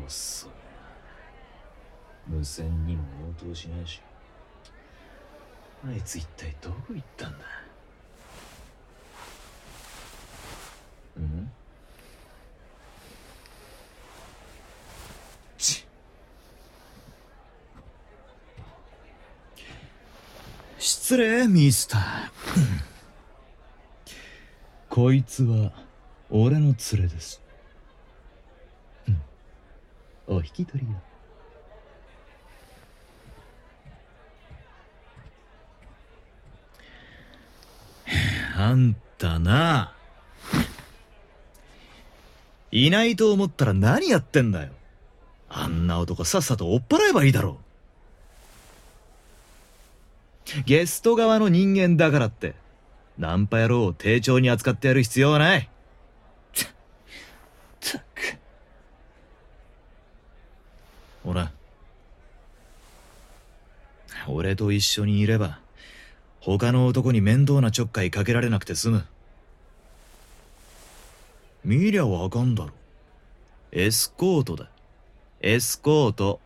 そ無線にも応答しねえし。あいつ一体どこ行ったんだ。 失礼ミスターこいつは俺の連れです。お引き取りよ。あんたな、いないと思ったら何やってんだよ。あんな男さっさと追っ払えばいいだろう。ゲスト側の人間だからってナンパ野郎を丁重に扱ってやる必要はない。ったく。ほら、俺と一緒にいれば他の男に面倒なちょっかいかけられなくて済む。見りゃわかんだろ。エスコートだ。エスコート。